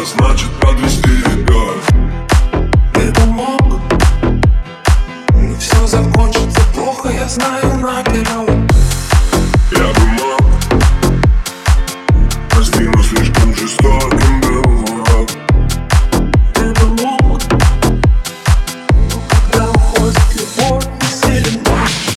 это значит подвести тебя. Ты бы мог, но все закончится плохо, я знаю наперед.